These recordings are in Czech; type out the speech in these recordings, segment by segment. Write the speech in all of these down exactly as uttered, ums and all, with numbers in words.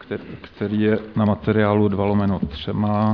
který je na materiálu dva lomeno třema.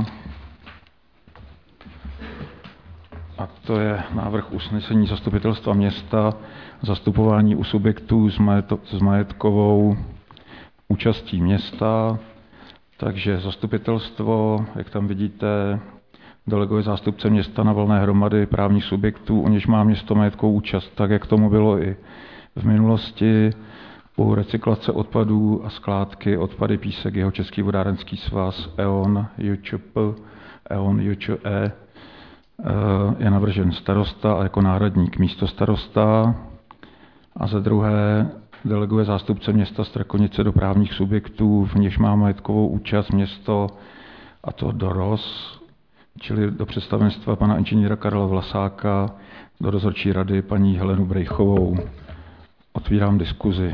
A to je návrh usnesení zastupitelstva města, zastupování u subjektů s, majeto, s majetkovou účastí města. Takže zastupitelstvo, jak tam vidíte, deleguje zástupce města na valné hromady právních subjektů, u něž má město majetkovou účast, tak jak tomu bylo i v minulosti. U recyklace odpadů a skládky odpady písek jeho Český vodárenský svaz E O N, J Č P, E O N, J Č E je navržen starosta a jako náhradník místo starosta. A za druhé deleguje zástupce města Strakonice do právních subjektů, v něž má majetkovou účast město, a to do R O S, čili do představenstva pana inženýra Karla Vlasáka, do dozorčí rady paní Helenu Brejchovou. Otvírám diskuzi.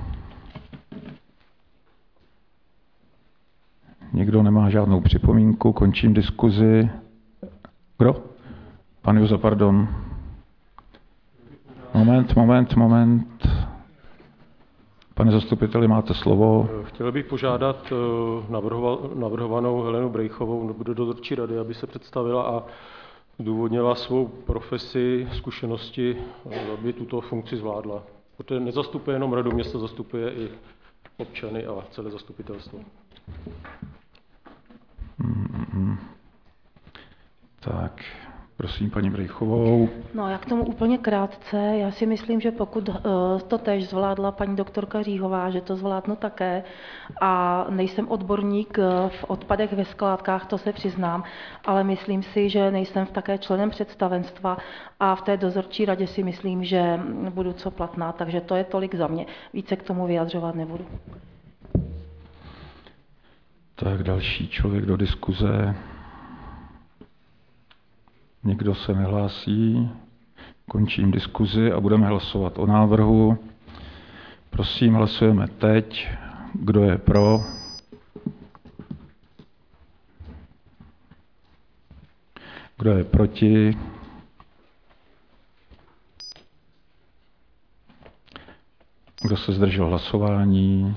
Nikdo nemá žádnou připomínku, končím diskuzi. Kdo? Pan Juza, pardon. Moment, moment, moment. Pane zastupiteli, máte slovo. Chtěl bych požádat navrhovanou Helenu Brejchovou do dozorčí rady, aby se představila a zdůvodnila svou profesi, zkušenosti, aby tuto funkci zvládla. Protože nezastupuje jenom radu města, zastupuje i občany a celé zastupitelstvo. Mm-mm. Tak, prosím paní Brejchovou. No, já k tomu úplně krátce. Já si myslím, že pokud to též zvládla paní doktorka Říhová, že to zvládnu také. A nejsem odborník v odpadech ve skládkách, to se přiznám, ale myslím si, že nejsem také členem představenstva a v té dozorčí radě si myslím, že budu co platná, takže to je tolik za mě. Více k tomu vyjadřovat nebudu. Tak další člověk do diskuze. Nikdo se nehlásí. Končím diskuzi a budeme hlasovat o návrhu. Prosím, hlasujeme teď. Kdo je pro? Kdo je proti? Kdo se zdržel hlasování?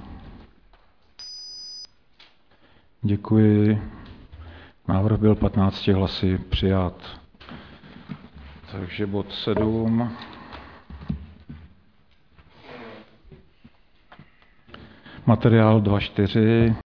Děkuji. Návrh byl patnácti hlasy přijat. Takže bod sedm. Materiál dva čtyři.